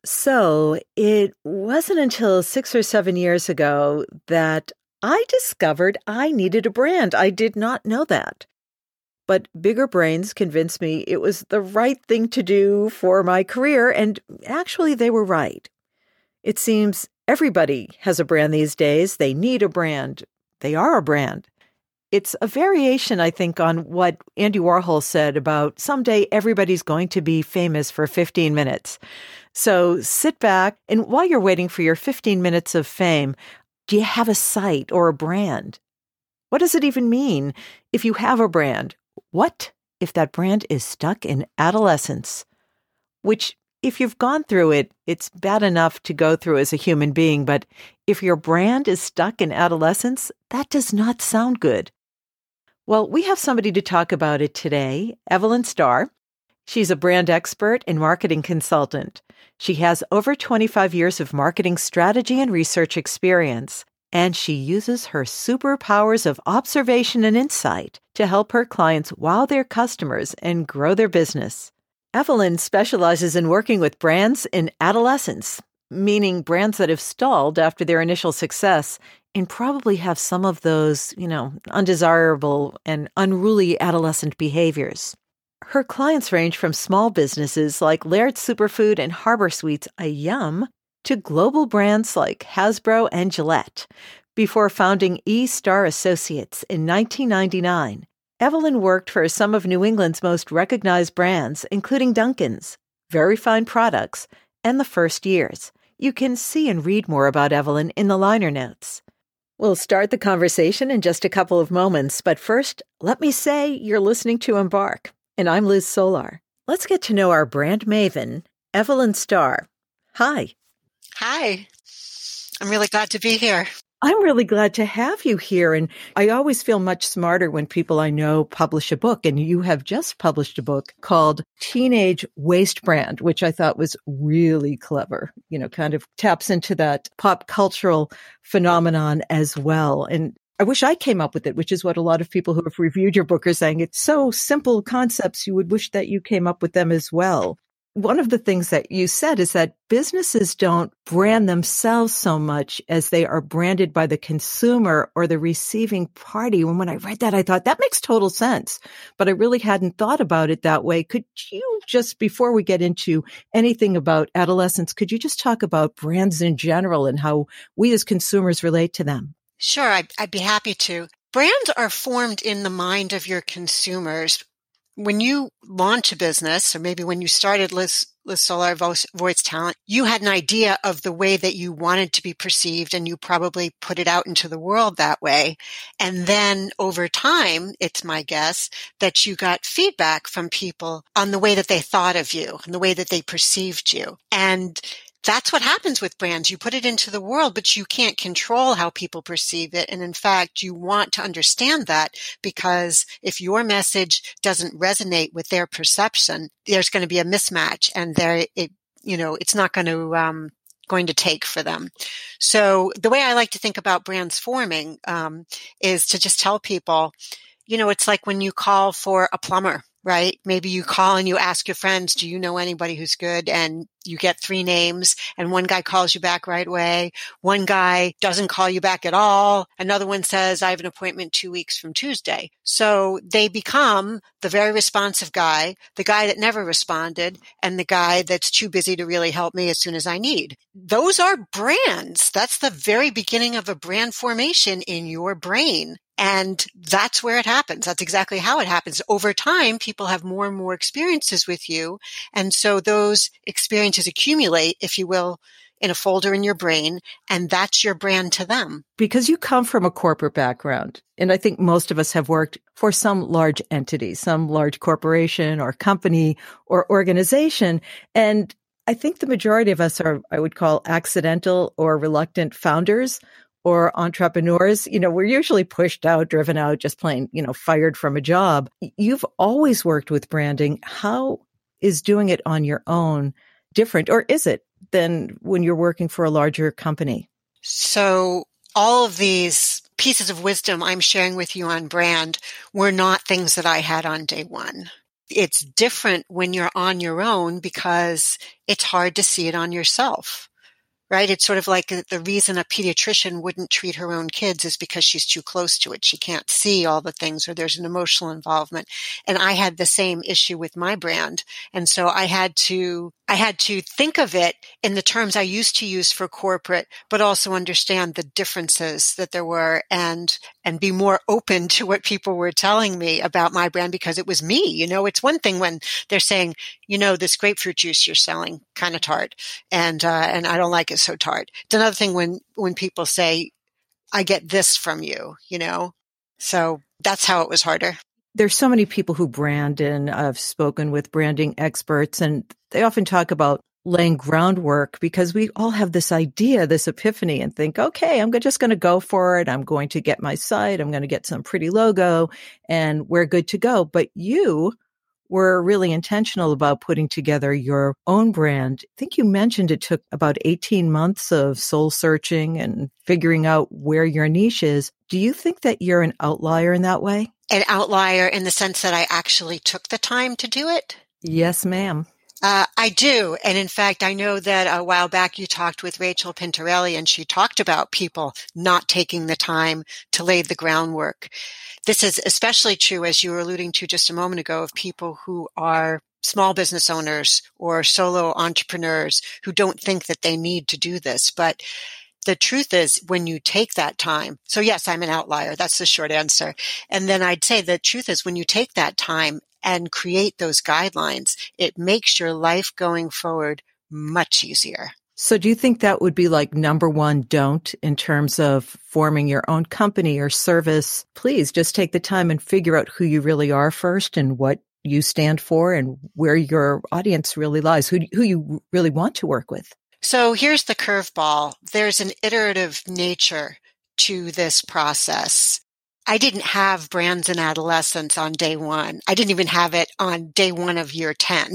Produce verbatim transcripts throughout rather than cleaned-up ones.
So it wasn't until six or seven years ago that I discovered I needed a brand. I did not know that. But bigger brains convinced me it was the right thing to do for my career, and actually they were right. It seems everybody has a brand these days. They need a brand. They are a brand. It's a variation, I think, on what Andy Warhol said about someday everybody's going to be famous for fifteen minutes. So sit back, and while you're waiting for your fifteen minutes of fame, do you have a site or a brand? What does it even mean if you have a brand? What if that brand is stuck in adolescence? Which, if you've gone through it, it's bad enough to go through as a human being, but if your brand is stuck in adolescence, that does not sound good. Well, we have somebody to talk about it today, Evelyn Starr. She's a brand expert and marketing consultant. She has over twenty-five years of marketing strategy and research experience, and she uses her superpowers of observation and insight to help her clients wow their customers and grow their business. Evelyn specializes in working with brands in adolescence, meaning brands that have stalled after their initial success and probably have some of those, you know, undesirable and unruly adolescent behaviors. Her clients range from small businesses like Laird Superfood and Harbor Sweets, a Yum, to global brands like Hasbro and Gillette. Before founding E-Star Associates in nineteen ninety-nine, Evelyn worked for some of New England's most recognized brands, including Dunkin's, Very Fine Products, and The First Years. You can see and read more about Evelyn in the liner notes. We'll start the conversation in just a couple of moments, but first, let me say you're listening to Embark, and I'm Liz Solar. Let's get to know our brand maven, Evelyn Starr. Hi. Hi. I'm really glad to be here. I'm really glad to have you here. And I always feel much smarter when people I know publish a book. And you have just published a book called Teenage Waste Brand, which I thought was really clever, you know, kind of taps into that pop cultural phenomenon as well. And I wish I came up with it, which is what a lot of people who have reviewed your book are saying. It's so simple concepts, you would wish that you came up with them as well. One of the things that you said is that businesses don't brand themselves so much as they are branded by the consumer or the receiving party. And when I read that, I thought that makes total sense, but I really hadn't thought about it that way. Could you just, before we get into anything about adolescence, could you just talk about brands in general and how we as consumers relate to them? Sure, I'd, I'd be happy to. Brands are formed in the mind of your consumers. When you launch a business, or maybe when you started Liz, Liz Solar Voice, Voice Talent, you had an idea of the way that you wanted to be perceived, and you probably put it out into the world that way. And then over time, it's my guess that you got feedback from people on the way that they thought of you and the way that they perceived you. And that's what happens with brands. You put it into the world, but you can't control how people perceive it. And in fact, you want to understand that, because if your message doesn't resonate with their perception, there's going to be a mismatch, and there, it, you know, it's not going to, um, going to take for them. So the way I like to think about brands forming, um, is to just tell people, you know, it's like when you call for a plumber, right? Maybe you call and you ask your friends, do you know anybody who's good? And you get three names, and one guy calls you back right away. One guy doesn't call you back at all. Another one says, I have an appointment two weeks from Tuesday. So they become the very responsive guy, the guy that never responded, and the guy that's too busy to really help me as soon as I need. Those are brands. That's the very beginning of a brand formation in your brain. And that's where it happens. That's exactly how it happens. Over time, people have more and more experiences with you. And so those experiences accumulate, if you will, in a folder in your brain, and that's your brand to them. Because you come from a corporate background, and I think most of us have worked for some large entity, some large corporation or company or organization. And I think the majority of us are, I would call, accidental or reluctant founders or entrepreneurs. You know, we're usually pushed out, driven out, just plain, you know, fired from a job. You've always worked with branding. How is doing it on your own different, or is it, than when you're working for a larger company? So all of these pieces of wisdom I'm sharing with you on brand were not things that I had on day one. It's different when you're on your own because it's hard to see it on yourself. Right? It's sort of like the reason a pediatrician wouldn't treat her own kids is because she's too close to it. She can't see all the things, or there's an emotional involvement. And I had the same issue with my brand. And so I had to, I had to think of it in the terms I used to use for corporate, but also understand the differences that there were and, and be more open to what people were telling me about my brand because it was me. You know, it's one thing when they're saying, you know, this grapefruit juice you're selling kind of tart and, uh, and I don't like it so tart. It's another thing when, when people say, I get this from you, you know, so that's how it was harder. There's so many people who brand, and I've spoken with branding experts, and they often talk about laying groundwork because we all have this idea, this epiphany, and think, okay, I'm just going to go for it. I'm going to get my site. I'm going to get some pretty logo and we're good to go. But you were really intentional about putting together your own brand. I think you mentioned it took about eighteen months of soul searching and figuring out where your niche is. Do you think that you're an outlier in that way? An outlier in the sense that I actually took the time to do it? Yes, ma'am. Uh, I do. And in fact, I know that a while back you talked with Rachel Pintarelli and she talked about people not taking the time to lay the groundwork. This is especially true, as you were alluding to just a moment ago, of people who are small business owners or solo entrepreneurs who don't think that they need to do this. But the truth is, when you take that time, so yes, I'm an outlier. That's the short answer. And then I'd say the truth is, when you take that time and create those guidelines, it makes your life going forward much easier. So do you think that would be like number one don't in terms of forming your own company or service? Please just take the time and figure out who you really are first and what you stand for and where your audience really lies, who, who you really want to work with. So here's the curveball. There's an iterative nature to this process. I didn't have brands in adolescence on day one. I didn't even have it on day one of year ten.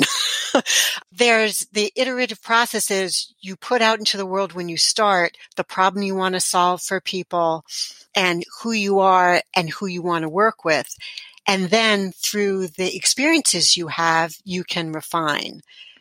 There's the iterative process is you put out into the world when you start the problem you want to solve for people and who you are and who you want to work with. And then through the experiences you have, you can refine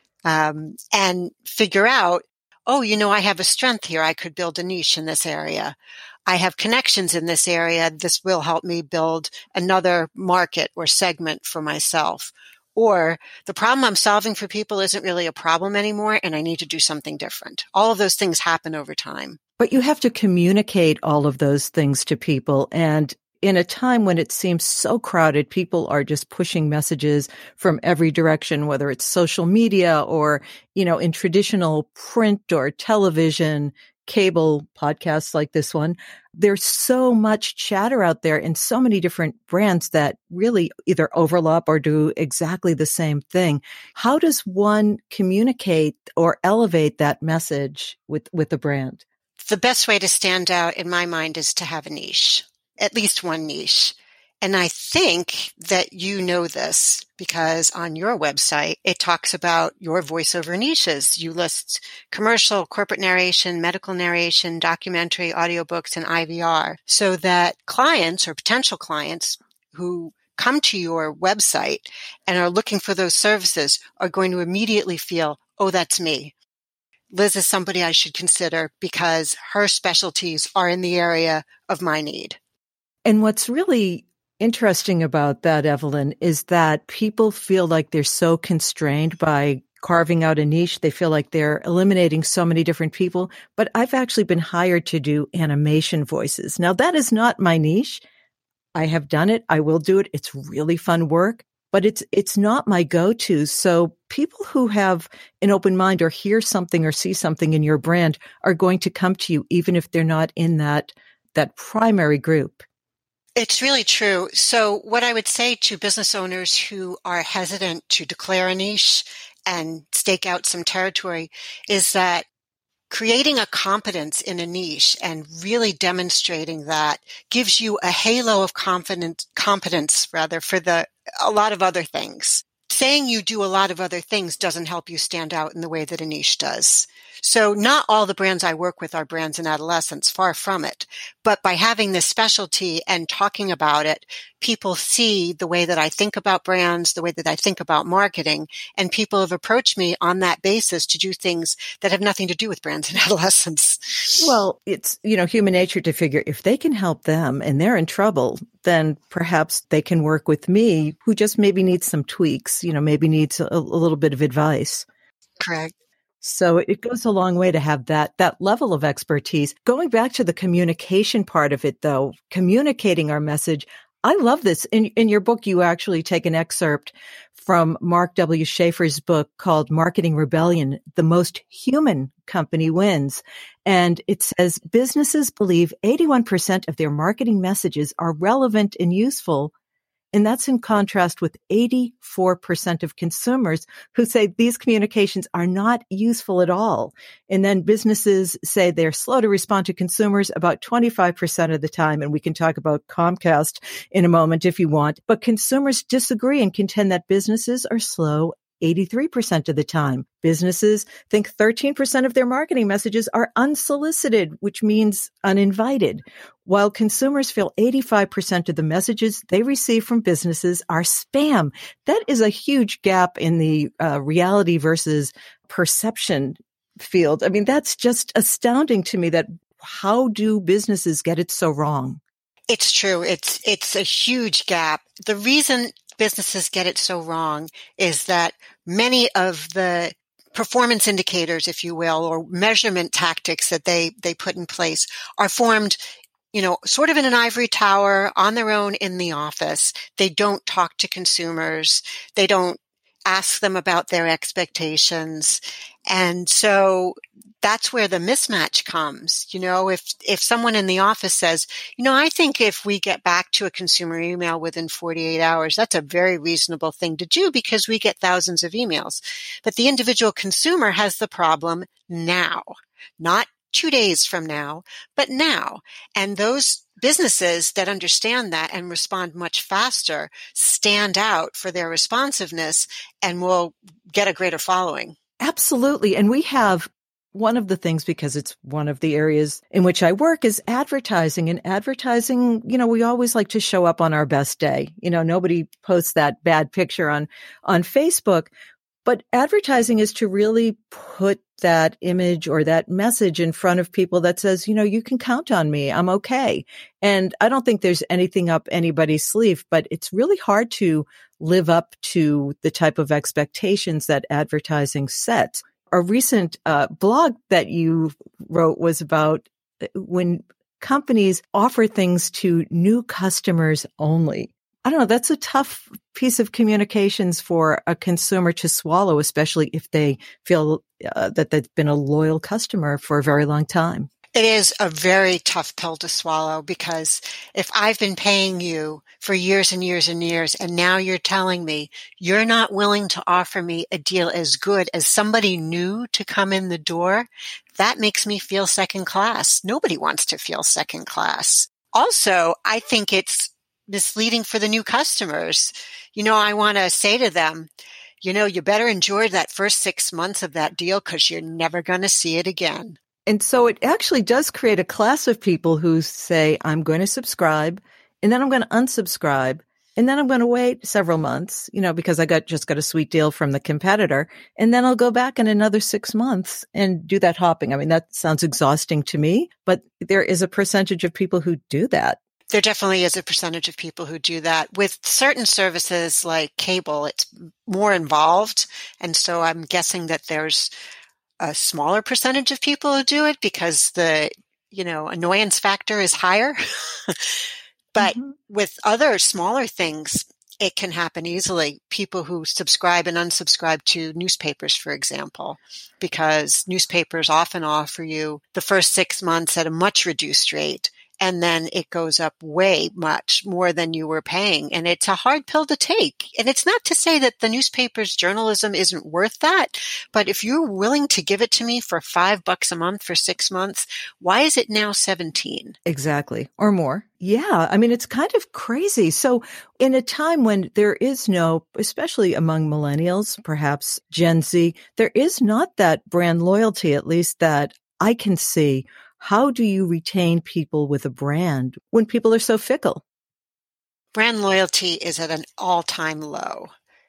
um, and figure out, oh, you know, I have a strength here. I could build a niche in this area. I have connections in this area. This will help me build another market or segment for myself. Or the problem I'm solving for people isn't really a problem anymore, and I need to do something different. All of those things happen over time. But you have to communicate all of those things to people. And in a time when it seems so crowded, people are just pushing messages from every direction, whether it's social media or, you know, in traditional print or television, cable podcasts like this one. There's so much chatter out there and so many different brands that really either overlap or do exactly the same thing. How does one communicate or elevate that message with, with the brand? The best way to stand out in my mind is to have a niche, at least one niche. And I think that you know this because on your website, it talks about your voiceover niches. You list commercial, corporate narration, medical narration, documentary, audiobooks, and I V R so that clients or potential clients who come to your website and are looking for those services are going to immediately feel, oh, that's me. Liz is somebody I should consider because her specialties are in the area of my need. And what's really interesting about that, Evelyn, is that people feel like they're so constrained by carving out a niche. They feel like they're eliminating so many different people. But I've actually been hired to do animation voices. Now, that is not my niche. I have done it. I will do it. It's really fun work, but it's it's not my go-to. So people who have an open mind or hear something or see something in your brand are going to come to you, even if they're not in that that primary group. It's really true. So what I would say to business owners who are hesitant to declare a niche and stake out some territory is that creating a competence in a niche and really demonstrating that gives you a halo of confidence, competence rather for the, a lot of other things. saying you do a lot of other things doesn't help you stand out in the way that a niche does. So not all the brands I work with are brands in adolescence, far from it. But by having this specialty and talking about it, people see the way that I think about brands, the way that I think about marketing, and people have approached me on that basis to do things that have nothing to do with brands in adolescence. Well, it's, you know, human nature to figure if they can help them and they're in trouble, then perhaps they can work with me, who just maybe needs some tweaks, you know, maybe needs a, a little bit of advice. Correct. So it goes a long way to have that, that level of expertise. Going back to the communication part of it, though, communicating our message, I love this. In, in your book, you actually take an excerpt from Mark W. Schaefer's book called Marketing Rebellion, The Most Human Company Wins. And it says businesses believe eighty-one percent of their marketing messages are relevant and useful. And that's in contrast with eighty-four percent of consumers who say these communications are not useful at all. And then businesses say they're slow to respond to consumers about twenty-five percent of the time. And we can talk about Comcast in a moment if you want. But consumers disagree and contend that businesses are slow eighty-three percent of the time. Businesses think thirteen percent of their marketing messages are unsolicited, which means uninvited, while consumers feel eighty-five percent of the messages they receive from businesses are spam. That is a huge gap in the uh, reality versus perception field. I mean, that's just astounding to me that how do businesses get it so wrong? It's true. It's, it's a huge gap. The reason businesses get it so wrong is that many of the performance indicators, if you will, or measurement tactics that they, they put in place are formed, you know, sort of in an ivory tower on their own in the office. They don't talk to consumers. They don't ask them about their expectations. And so that's where the mismatch comes. You know, if, if someone in the office says, you know, I think if we get back to a consumer email within forty-eight hours, that's a very reasonable thing to do because we get thousands of emails. But the individual consumer has the problem now, not two days from now, but now. And those businesses that understand that and respond much faster stand out for their responsiveness and will get a greater following. Absolutely. And we have one of the things, because it's one of the areas in which I work, is advertising. And advertising, you know, we always like to show up on our best day. You know, nobody posts that bad picture on, on Facebook. But advertising is to really put that image or that message in front of people that says, you know, you can count on me. I'm okay. And I don't think there's anything up anybody's sleeve, but it's really hard to live up to the type of expectations that advertising sets. A recent uh, blog that you wrote was about when companies offer things to new customers only. I don't know. That's a tough piece of communications for a consumer to swallow, especially if they feel uh, that they've been a loyal customer for a very long time. It is a very tough pill to swallow because if I've been paying you for years and years and years, and now you're telling me you're not willing to offer me a deal as good as somebody new to come in the door, that makes me feel second class. Nobody wants to feel second class. Also, I think it's misleading for the new customers. You know, I want to say to them, you know, you better enjoy that first six months of that deal because you're never going to see it again. And so it actually does create a class of people who say, I'm going to subscribe and then I'm going to unsubscribe and then I'm going to wait several months, you know, because I got just got a sweet deal from the competitor. And then I'll go back in another six months and do that hopping. I mean, that sounds exhausting to me, but there is a percentage of people who do that. There definitely is a percentage of people who do that. With certain services like cable, it's more involved. And so I'm guessing that there's a smaller percentage of people who do it because the, you know, annoyance factor is higher. But mm-hmm. with other smaller things, it can happen easily. People who subscribe and unsubscribe to newspapers, for example, because newspapers often offer you the first six months at a much reduced rate. and then it goes up way much more than you were paying. And it's a hard pill to take. And it's not to say that the newspaper's journalism isn't worth that, but if you're willing to give it to me for five bucks a month for six months, why is it now seventeen? Exactly. Or more. Yeah. I mean, it's kind of crazy. So in a time when there is no, especially among millennials, perhaps Gen Z, there is not that brand loyalty, at least that I can see. How do you retain people with a brand when people are so fickle? Brand loyalty is at an all-time low.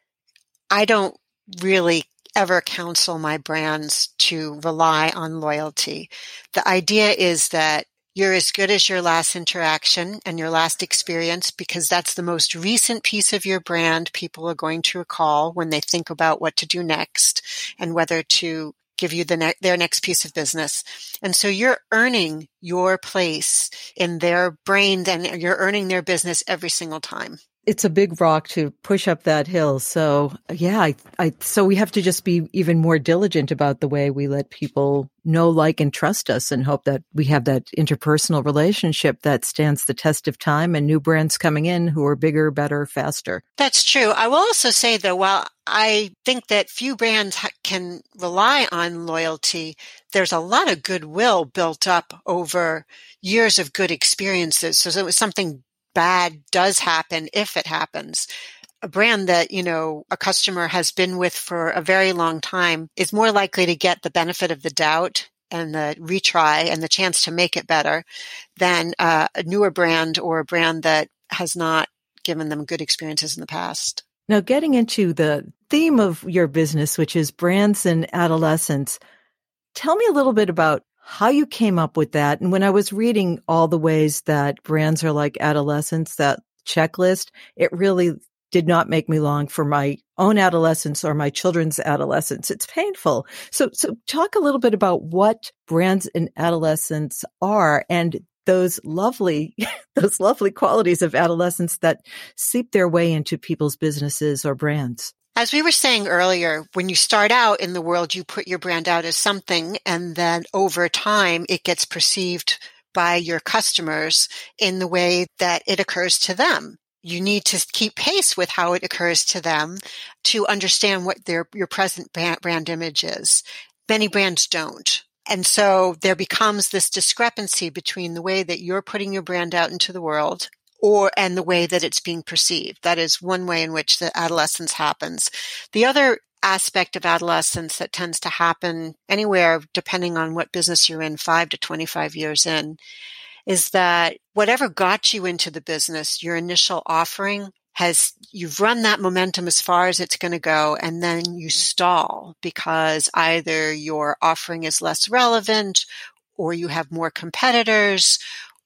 I don't really ever counsel my brands to rely on loyalty. The idea is that you're as good as your last interaction and your last experience, because that's the most recent piece of your brand people are going to recall when they think about what to do next and whether to give you the ne- their next piece of business. And so you're earning your place in their brain and you're earning their business every single time. It's a big rock to push up that hill. So yeah, I, I, so we have to just be even more diligent about the way we let people know, like, and trust us, and hope that we have that interpersonal relationship that stands the test of time, and new brands coming in who are bigger, better, faster. That's true. I will also say, though, while I think that few brands ha- can rely on loyalty, there's a lot of goodwill built up over years of good experiences. So it was something bad does happen, if it happens, a brand that, you know, a customer has been with for a very long time is more likely to get the benefit of the doubt and the retry and the chance to make it better than uh, a newer brand or a brand that has not given them good experiences in the past. Now, getting into the theme of your business, which is brands and adolescence, tell me a little bit about how you came up with that. And when I was reading all the ways that brands are like adolescents, that checklist, it really did not make me long for my own adolescence or my children's adolescence. It's painful. So, so talk a little bit about what brands and adolescents are, and those lovely, those lovely qualities of adolescence that seep their way into people's businesses or brands. As we were saying earlier, when you start out in the world, you put your brand out as something, and then over time, it gets perceived by your customers in the way that it occurs to them. You need to keep pace with how it occurs to them to understand what their your present brand image is. Many brands don't. And so there becomes this discrepancy between the way that you're putting your brand out into the world or and the way that it's being perceived. That is one way in which the adolescence happens. The other aspect of adolescence that tends to happen anywhere, depending on what business you're in, five to twenty-five years in, is that whatever got you into the business, your initial offering has, you've run that momentum as far as it's going to go, and then you stall because either your offering is less relevant, or you have more competitors,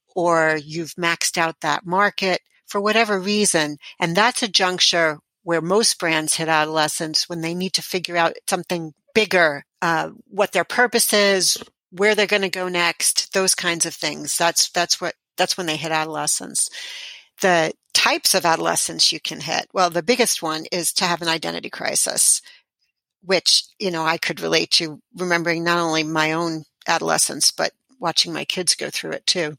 or you've maxed out that market for whatever reason. And that's a juncture where most brands hit adolescence when they need to figure out something bigger, uh, what their purpose is, where they're going to go next, those kinds of things. That's, that's what, that's when they hit adolescence. The types of adolescence you can hit, well, the biggest one is to have an identity crisis, which, you know, I could relate to, remembering not only my own adolescence, but watching my kids go through it too.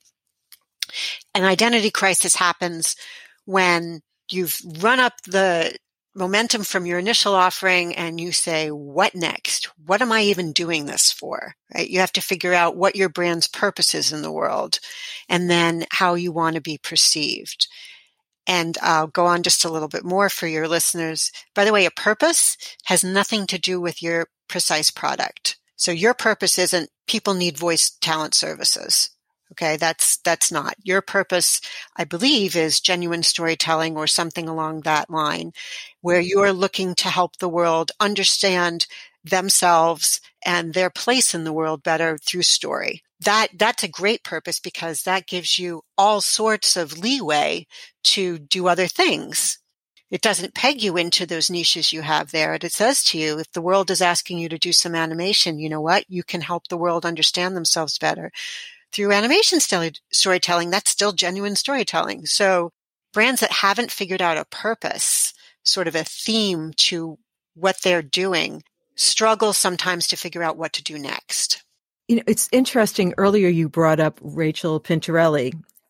An identity crisis happens when you've run up the momentum from your initial offering and you say, what next? What am I even doing this for? Right? You have to figure out what your brand's purpose is in the world, and then how you want to be perceived. And I'll go on just a little bit more for your listeners. By the way, a purpose has nothing to do with your precise product. So your purpose isn't people need voice talent services. Okay, that's that's not. Your purpose, I believe, is genuine storytelling or something along that line, where you're looking to help the world understand themselves and their place in the world better through story. That that's a great purpose, because that gives you all sorts of leeway to do other things. It doesn't peg you into those niches you have there. It says to you, if the world is asking you to do some animation, you know what? You can help the world understand themselves better through animation storytelling. That's still genuine storytelling. So brands that haven't figured out a purpose, sort of a theme to what they're doing, struggle sometimes to figure out what to do next. You know, it's interesting. Earlier, you brought up Rachel Pintarelli,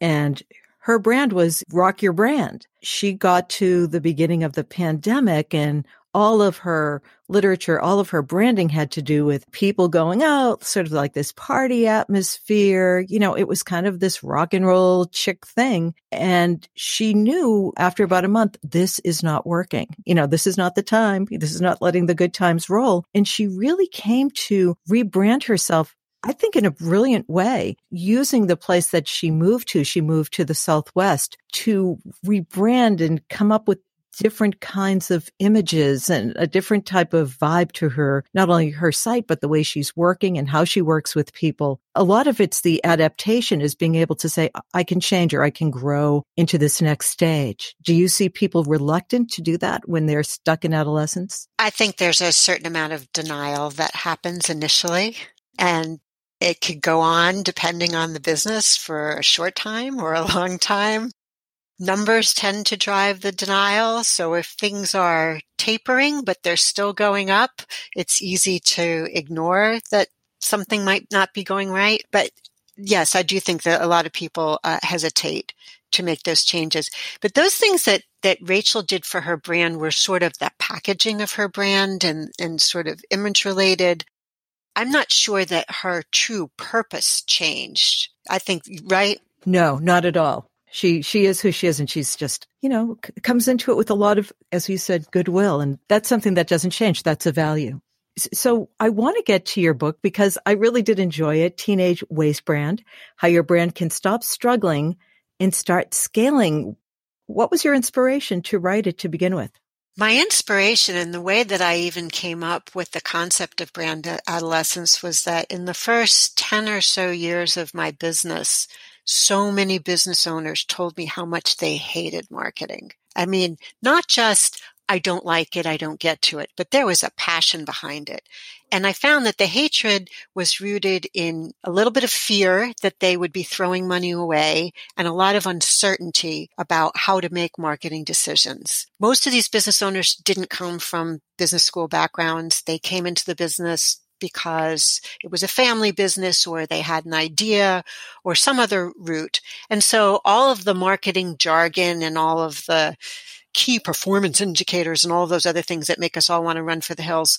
And her brand was Rock Your Brand. She got to the beginning of the pandemic and all of her literature, all of her branding had to do with people going out, sort of like this party atmosphere. You know, it was kind of this rock and roll chick thing. And she knew after about a month, this is not working. You know, this is not the time. This is not letting the good times roll. And she really came to rebrand herself, I think, in a brilliant way, using the place that she moved to. She moved to the Southwest to rebrand and come up with different kinds of images and a different type of vibe to her, not only her site, but the way she's working and how she works with people. A lot of it's the adaptation is being able to say, I can change or I can grow into this next stage. Do you see people reluctant to do that when they're stuck in adolescence? I think there's a certain amount of denial that happens initially, and it could go on depending on the business for a short time or a long time. Numbers tend to drive the denial. So if things are tapering, but they're still going up, it's easy to ignore that something might not be going right. But yes, I do think that a lot of people uh, hesitate to make those changes. But those things that, that Rachel did for her brand were sort of the packaging of her brand and, and sort of image related. I'm not sure that her true purpose changed. I think, right? No, not at all. She she is who she is, and she's just, you know, c- comes into it with a lot of, as you said, goodwill. And that's something that doesn't change. That's a value. S- So I want to get to your book because I really did enjoy it, Teenage Waste Brand, How Your Brand Can Stop Struggling and Start Scaling. What was your inspiration to write it to begin with? My inspiration and the way that I even came up with the concept of brand adolescence was that in the first ten or so years of my business, so many business owners told me how much they hated marketing. I mean, not just, I don't like it, I don't get to it, but there was a passion behind it. And I found that the hatred was rooted in a little bit of fear that they would be throwing money away and a lot of uncertainty about how to make marketing decisions. Most of these business owners didn't come from business school backgrounds. They came into the business because it was a family business or they had an idea or some other route. And so all of the marketing jargon and all of the key performance indicators and all those other things that make us all want to run for the hills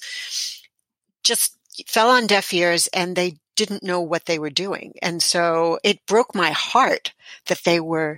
just fell on deaf ears, and they didn't know what they were doing. And so it broke my heart that they were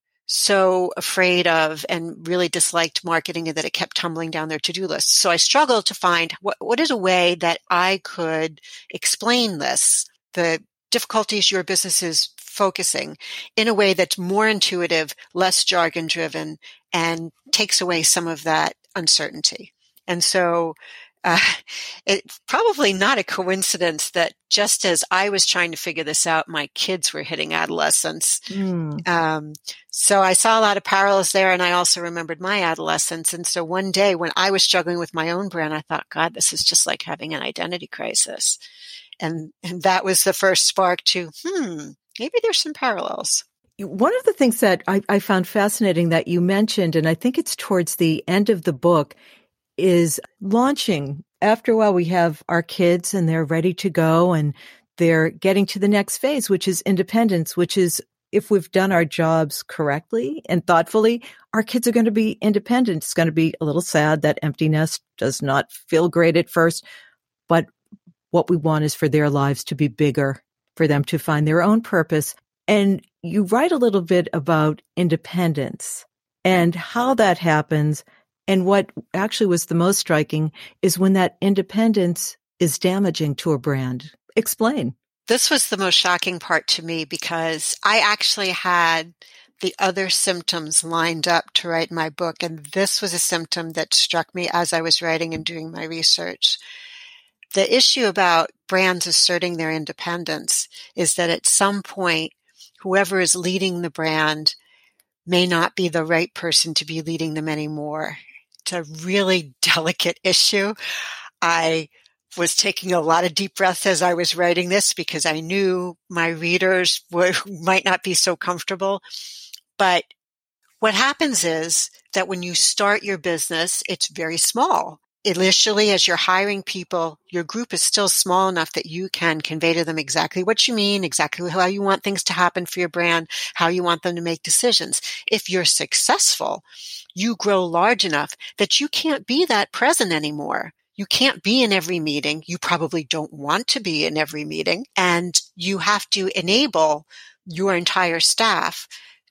so afraid of and really disliked marketing and that it kept tumbling down their to-do list. So I struggled to find what, what is a way that I could explain this, the difficulties your business is focusing, in a way that's more intuitive, less jargon driven, and takes away some of that uncertainty. And so Uh, it's probably not a coincidence that just as I was trying to figure this out, my kids were hitting adolescence. Mm. Um, so I saw a lot of parallels there, and I also remembered my adolescence. And so one day when I was struggling with my own brand, I thought, God, this is just like having an identity crisis. And, and that was the first spark to, hmm, maybe there's some parallels. One of the things that I, I found fascinating that you mentioned, and I think it's towards the end of the book, is launching. After a while, we have our kids and they're ready to go and they're getting to the next phase, which is independence, which is, if we've done our jobs correctly and thoughtfully, our kids are going to be independent. It's going to be a little sad that empty nest does not feel great at first, but what we want is for their lives to be bigger, for them to find their own purpose. And you write a little bit about independence and how that happens. And what actually was the most striking is when that independence is damaging to a brand. Explain. This was the most shocking part to me because I actually had the other symptoms lined up to write my book. And this was a symptom that struck me as I was writing and doing my research. The issue about brands asserting their independence is that at some point, whoever is leading the brand may not be the right person to be leading them anymore. It's a really delicate issue. I was taking a lot of deep breaths as I was writing this because I knew my readers would, might not be so comfortable. But what happens is that when you start your business, it's very small. initially, as you're hiring people, your group is still small enough that you can convey to them exactly what you mean, exactly how you want things to happen for your brand, how you want them to make decisions. If you're successful, you grow large enough that you can't be that present anymore. You can't be in every meeting. You probably don't want to be in every meeting. And you have to enable your entire staff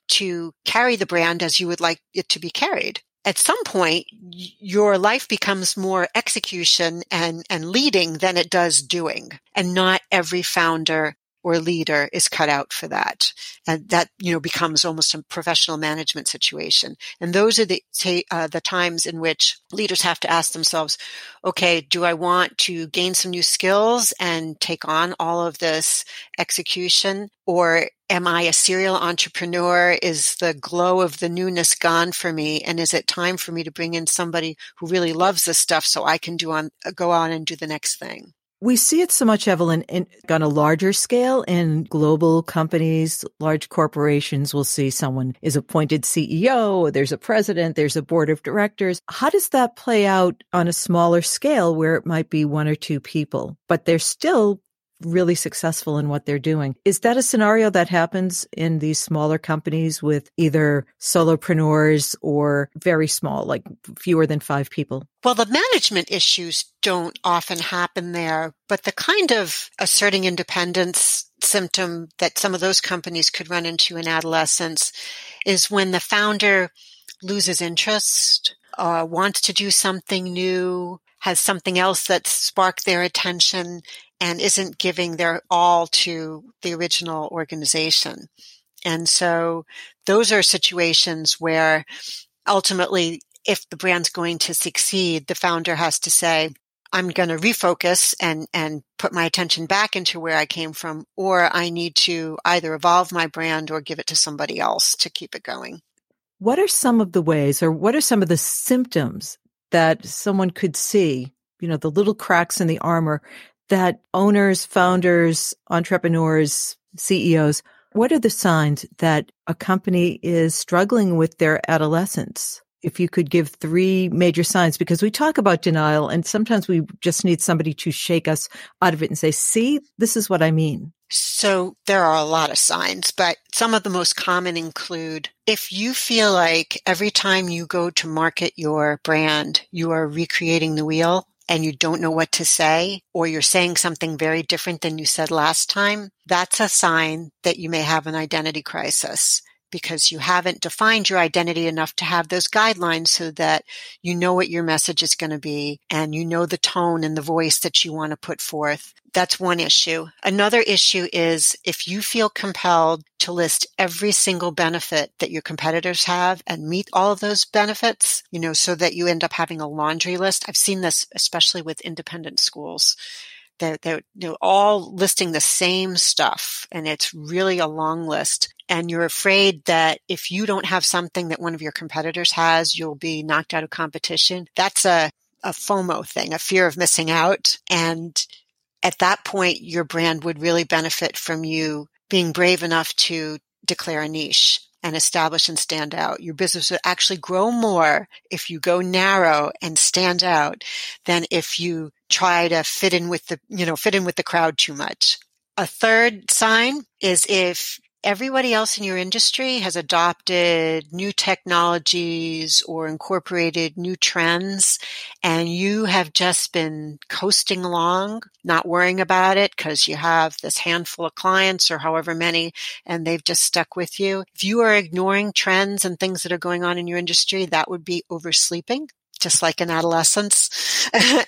to carry the brand as you would like it to be carried. At some point, your life becomes more execution and, and leading than it does doing. And not every founder or leader is cut out for that. And that, you know, becomes almost a professional management situation. And those are the, uh, the times in which leaders have to ask themselves, okay, do I want to gain some new skills and take on all of this execution? Or am I a serial entrepreneur? Is the glow of the newness gone for me? And is it time for me to bring in somebody who really loves this stuff so I can do on, go on and do the next thing? We see it so much, Evelyn, in, on a larger scale in global companies, large corporations. We'll see someone is appointed C E O, there's a president, there's a board of directors. How does that play out on a smaller scale where it might be one or two people, but they're still really successful in what they're doing? Is that a scenario that happens in these smaller companies with either solopreneurs or very small, like fewer than five people? Well, the management issues don't often happen there, but the kind of asserting independence symptom that some of those companies could run into in adolescence is when the founder loses interest, uh, wants to do something new, has something else that sparked their attention, and isn't giving their all to the original organization. And so those are situations where ultimately, if the brand's going to succeed, the founder has to say, I'm going to refocus and, and put my attention back into where I came from, or I need to either evolve my brand or give it to somebody else to keep it going. What are some of the ways, or what are some of the symptoms that someone could see, you know, the little cracks in the armor that owners, founders, entrepreneurs, C E Os, what are the signs that a company is struggling with their adolescents? If you could give three major signs, because we talk about denial and sometimes we just need somebody to shake us out of it and say, see, this is what I mean. So there are a lot of signs, but some of the most common include if you feel like every time you go to market your brand, you are recreating the wheel and you don't know what to say, or you're saying something very different than you said last time, that's a sign that you may have an identity crisis, because you haven't defined your identity enough to have those guidelines so that you know what your message is going to be and you know the tone and the voice that you want to put forth. That's one issue. Another issue is if you feel compelled to list every single benefit that your competitors have and meet all of those benefits, you know, so that you end up having a laundry list. I've seen this especially with independent schools. They're, they're you know, all listing the same stuff, and it's really a long list. And you're afraid that if you don't have something that one of your competitors has, you'll be knocked out of competition. That's a, a FOMO thing, a fear of missing out. And at that point, your brand would really benefit from you being brave enough to declare a niche and establish and stand out. Your business would actually grow more if you go narrow and stand out than if you try to fit in with the, you know, fit in with the crowd too much. A third sign is if everybody else in your industry has adopted new technologies or incorporated new trends, and you have just been coasting along, not worrying about it because you have this handful of clients or however many, and they've just stuck with you. If you are ignoring trends and things that are going on in your industry, that would be oversleeping, just like in adolescence.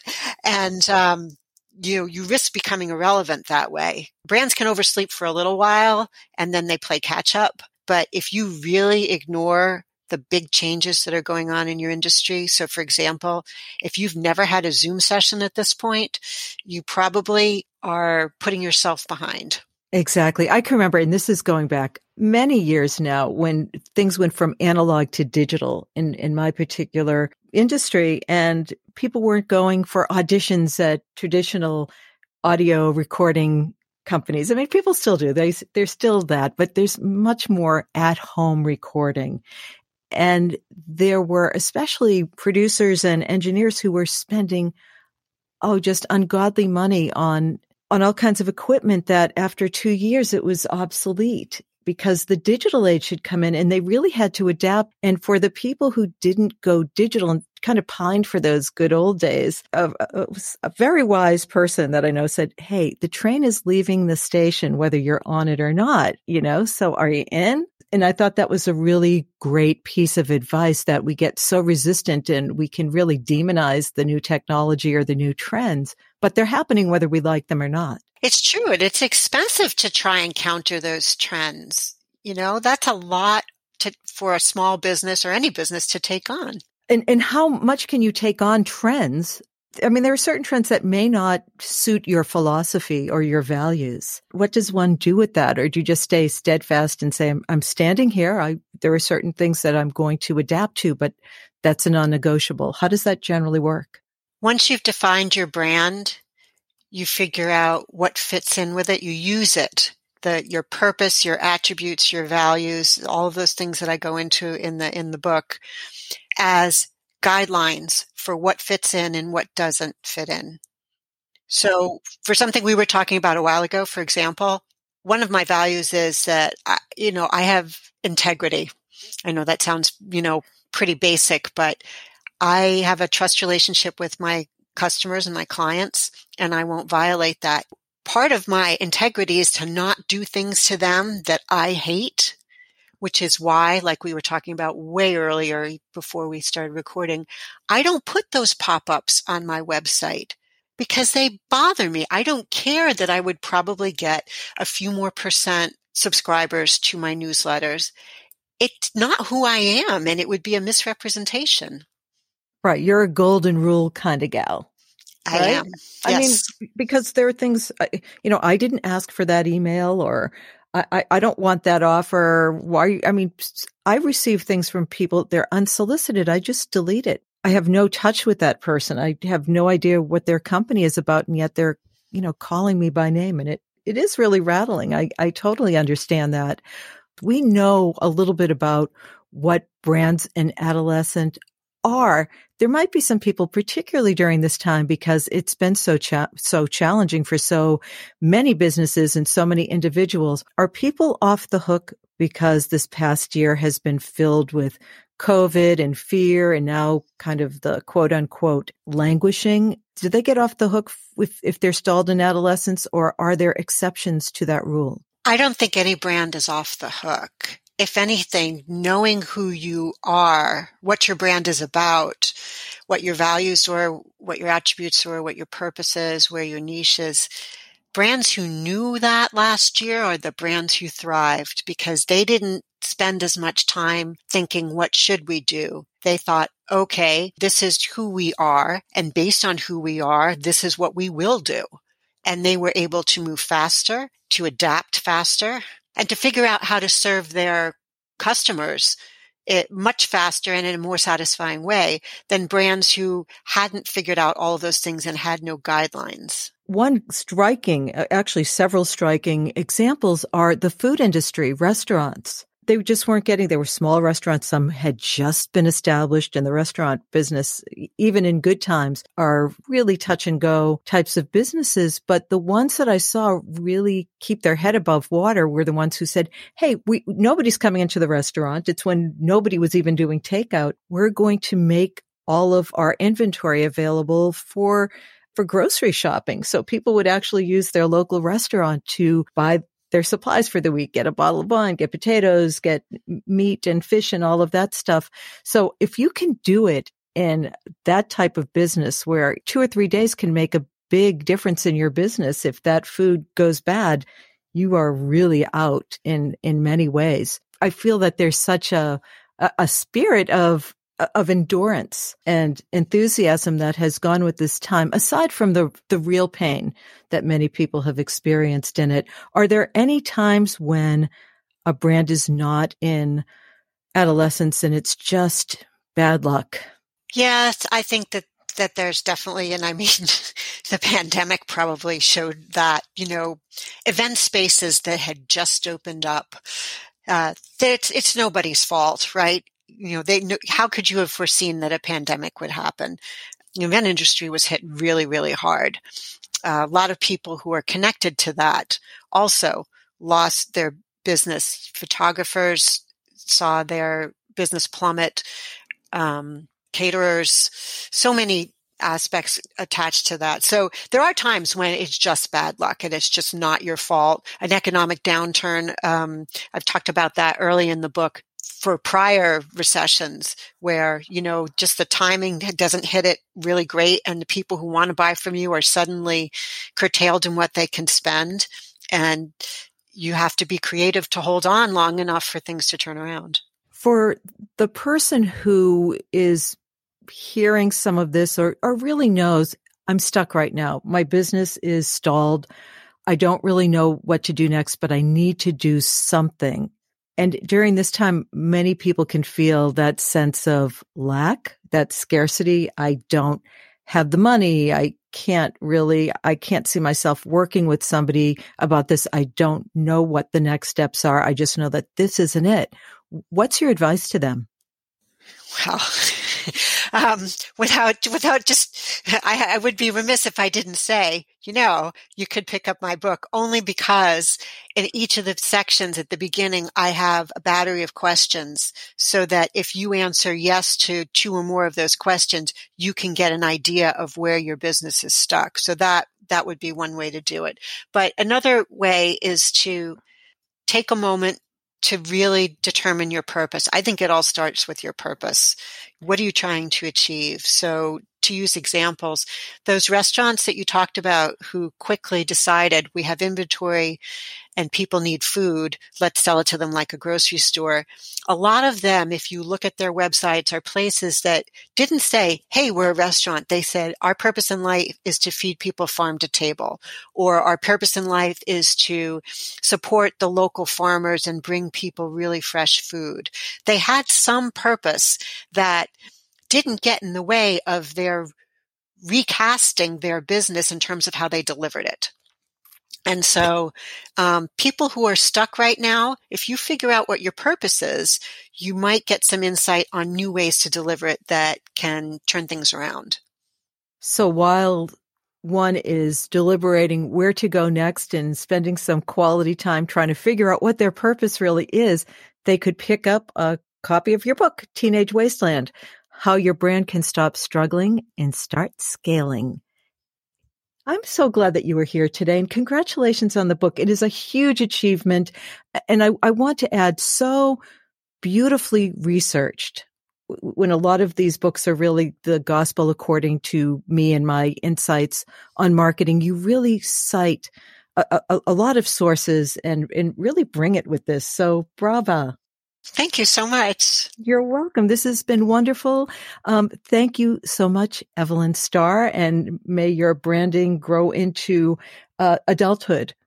and, um, You you risk becoming irrelevant that way. Brands can oversleep for a little while and then they play catch up. But if you really ignore the big changes that are going on in your industry, so for example, if you've never had a Zoom session at this point, you probably are putting yourself behind. Exactly. I can remember, and this is going back many years now, when things went from analog to digital in, in my particular industry, and people weren't going for auditions at traditional audio recording companies. I mean, people still do. They, there's still that, but there's much more at-home recording. And there were especially producers and engineers who were spending, oh, just ungodly money on, on all kinds of equipment that after two years it was obsolete because the digital age had come in and they really had to adapt. And for the people who didn't go digital and kind of pined for those good old days, a, a, a very wise person that I know said, hey, the train is leaving the station, whether you're on it or not, you know, so are you in? And I thought that was a really great piece of advice that we get so resistant and we can really demonize the new technology or the new trends, but they're happening whether we like them or not. It's true. And it's expensive to try and counter those trends. You know, that's a lot to, for a small business or any business to take on. And, and how much can you take on trends? I mean, there are certain trends that may not suit your philosophy or your values. What does one do with that? Or do you just stay steadfast and say, I'm, I'm standing here. I, there are certain things that I'm going to adapt to, but that's a non-negotiable. How does that generally work? Once you've defined your brand, you figure out what fits in with it. You use it, the, your purpose, your attributes, your values, all of those things that I go into in the, in the book as guidelines for what fits in and what doesn't fit in. So for something we were talking about a while ago, for example, one of my values is that, I, you know, I have integrity. I know that sounds, you know, pretty basic, but I have a trust relationship with my customers and my clients, and I won't violate that. Part of my integrity is to not do things to them that I hate, which is why, like we were talking about way earlier before we started recording, I don't put those pop-ups on my website because they bother me. I don't care that I would probably get a few more percent subscribers to my newsletters. It's not who I am, and it would be a misrepresentation. Right. You're a golden rule kind of gal. I right? am. I Yes. mean, because there are things, you know, I didn't ask for that email or I, I don't want that offer. Why? I mean, I receive things from people. They're unsolicited. I just delete it. I have no touch with that person. I have no idea what their company is about. And yet they're, you know, calling me by name. And it, it is really rattling. I, I totally understand that. We know a little bit about what brands and adolescent are. There might be some people, particularly during this time, because it's been so cha- so challenging for so many businesses and so many individuals. Are people off the hook because this past year has been filled with COVID and fear and now kind of the quote unquote languishing? Do they get off the hook if, if they're stalled in adolescence, or are there exceptions to that rule? I don't think any brand is off the hook. If anything, knowing who you are, what your brand is about, what your values are, what your attributes are, what your purpose is, where your niche is, brands who knew that last year are the brands who thrived because they didn't spend as much time thinking, what should we do? They thought, okay, this is who we are, and based on who we are, this is what we will do. And they were able to move faster, to adapt faster, and to figure out how to serve their customers it much faster and in a more satisfying way than brands who hadn't figured out all of those things and had no guidelines. One striking, actually several striking examples are the food industry, restaurants. They just weren't getting, they were small restaurants. Some had just been established, and the restaurant business, even in good times, are really touch and go types of businesses. But the ones that I saw really keep their head above water were the ones who said, hey, we, nobody's coming into the restaurant. It's when nobody was even doing takeout. We're going to make all of our inventory available for for grocery shopping. So people would actually use their local restaurant to buy their supplies for the week, get a bottle of wine, get potatoes, get meat and fish and all of that stuff. So if you can do it in that type of business where two or three days can make a big difference in your business, if that food goes bad, you are really out in, in many ways. I feel that there's such a, a, a spirit of of endurance and enthusiasm that has gone with this time, aside from the the real pain that many people have experienced in it. Are there any times when a brand is not in adolescence and it's just bad luck? Yes, I think that that there's definitely, and I mean, the pandemic probably showed that, you know, event spaces that had just opened up, uh, it's, it's nobody's fault, right? you know, they knew, how could you have foreseen that a pandemic would happen? The event industry was hit really, really hard. Uh, a lot of people who are connected to that also lost their business. Photographers saw their business plummet. Um, caterers, so many aspects attached to that. So there are times when it's just bad luck and it's just not your fault. An economic downturn, um, I've talked about that early in the book, for prior recessions where, you know, just the timing doesn't hit it really great and the people who want to buy from you are suddenly curtailed in what they can spend. And you have to be creative to hold on long enough for things to turn around. For the person who is hearing some of this or, or really knows, I'm stuck right now. My business is stalled. I don't really know what to do next, but I need to do something. And during this time, many people can feel that sense of lack, that scarcity. I don't have the money. I can't really, I can't see myself working with somebody about this. I don't know what the next steps are. I just know that this isn't it. What's your advice to them? Well, um, without, without just, I, I would be remiss if I didn't say, you know, you could pick up my book only because in each of the sections at the beginning, I have a battery of questions so that if you answer yes to two or more of those questions, you can get an idea of where your business is stuck. So that, that would be one way to do it. But another way is to take a moment to really determine your purpose. I think it all starts with your purpose. What are you trying to achieve? So to use examples, those restaurants that you talked about who quickly decided we have inventory and people need food, let's sell it to them like a grocery store. A lot of them, if you look at their websites, are places that didn't say, hey, we're a restaurant. They said, our purpose in life is to feed people farm to table, or our purpose in life is to support the local farmers and bring people really fresh food. They had some purpose that didn't get in the way of their recasting their business in terms of how they delivered it. And so um, people who are stuck right now, if you figure out what your purpose is, you might get some insight on new ways to deliver it that can turn things around. So while one is deliberating where to go next and spending some quality time trying to figure out what their purpose really is, they could pick up a copy of your book, Teenage Wasteland, How Your Brand Can Stop Struggling and Start Scaling. I'm so glad that you were here today, and congratulations on the book. It is a huge achievement, and I, I want to add, so beautifully researched. When a lot of these books are really the gospel according to me and my insights on marketing, you really cite a, a, a lot of sources and, and really bring it with this. So brava. Thank you so much. You're welcome. This has been wonderful. Um, thank you so much, Evelyn Starr, and may your branding grow into uh, adulthood.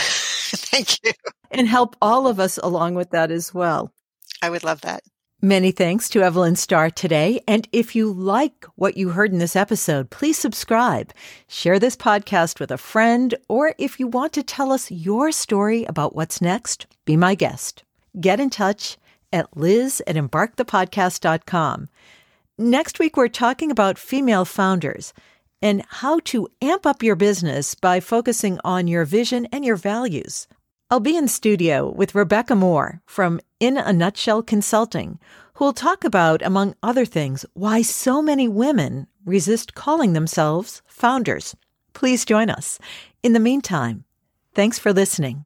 Thank you. And help all of us along with that as well. I would love that. Many thanks to Evelyn Starr today. And if you like what you heard in this episode, please subscribe. Share this podcast with a friend, or if you want to tell us your story about what's next, be my guest. Get in touch at liz at embark the podcast dot com. Next week, we're talking about female founders and how to amp up your business by focusing on your vision and your values. I'll be in studio with Rebecca Moore from In a Nutshell Consulting, who will talk about, among other things, why so many women resist calling themselves founders. Please join us. In the meantime, thanks for listening.